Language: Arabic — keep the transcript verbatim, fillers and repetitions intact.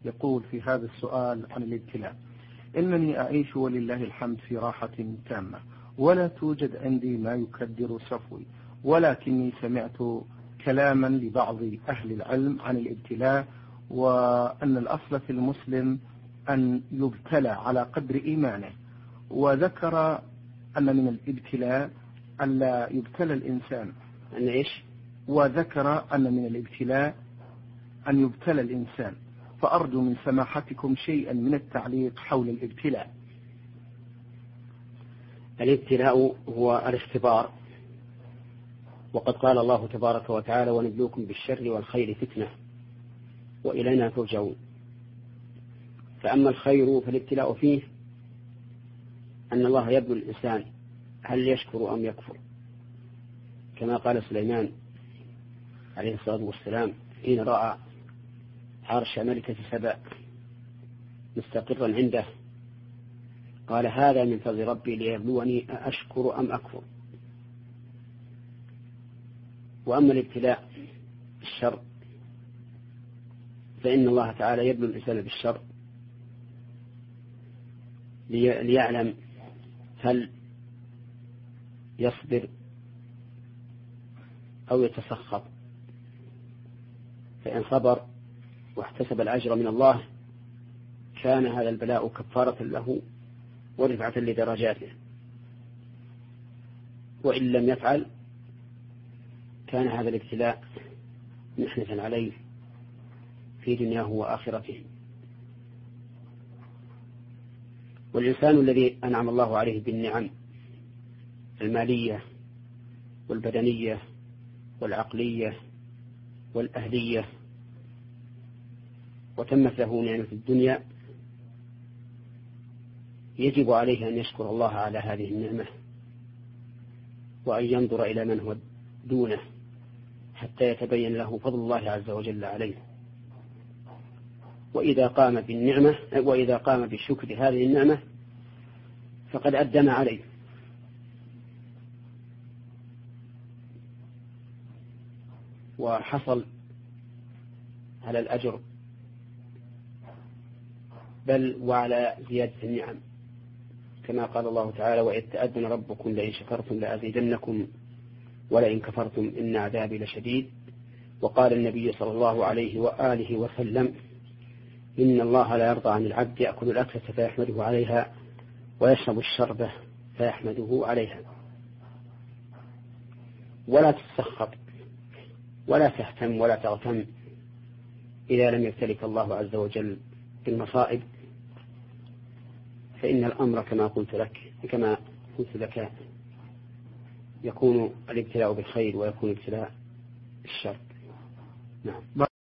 يقول في هذا السؤال عن الابتلاء: إنني أعيش ولله الحمد في راحة تامة، ولا توجد عندي ما يكدر صفوي، ولكني سمعت كلاما لبعض أهل العلم عن الابتلاء، وأن الأصل في المسلم أن يبتلى على قدر إيمانه، وذكر أن من الابتلاء ألا يبتلى الإنسان أن إيش؟ وذكر أن من الابتلاء أن يبتلى الإنسان، فأرجو من سماحتكم شيئا من التعليق حول الابتلاء. الابتلاء هو الاختبار، وقد قال الله تبارك وتعالى: ونبلوكم بالشر والخير فتنة وإلينا ترجعون. فأما الخير فالابتلاء فيه أن الله يبلو الإنسان هل يشكر أم يكفر، كما قال سليمان عليه الصلاة والسلام حين رأى عرش ملكة سبأ مستقرا عنده، قال: هذا من فضل ربي ليبلوني أشكر أم أكفر. وأما الابتلاء بالشر فإن الله تعالى يبلو الإنسان بالشر ليعلم هل يصبر أو يتسخط، فإن صبر واحتسب الأجر من الله كان هذا البلاء كفارة له ورفعة لدرجاته، وإن لم يفعل كان هذا الابتلاء محنة عليه في دنياه وآخرته. والإنسان الذي أنعم الله عليه بالنعم المالية والبدنية والعقلية والأهلية وتمت له نعمة الدنيا، يجب عليه أن يشكر الله على هذه النعمة، وأن ينظر إلى من هو دونه حتى يتبين له فضل الله عز وجل عليه. وإذا قام بالنعمة وإذا قام بالشكر هذه النعمة فقد أدى ما عليه، وحصل على الأجر بل وعلى زيادة النعم، كما قال الله تعالى: وإذ تأذن ربكم لئن شكرتم لأزيدنكم ولئن كفرتم إن عذابي لشديد. وقال النبي صلى الله عليه وآله وسلم: إن الله لا يرضى عن العبد يأكل الأكلة فيحمده عليها ويشرب الشربة فيحمده عليها. ولا تتسخط ولا تهتم ولا تغتم إذا لم يبتلك الله عز وجل بالمصائب، فإن الأمر كما قلت لك كما قلت لك يكون الابتلاء بالخير ويكون الابتلاء بالشر. نعم.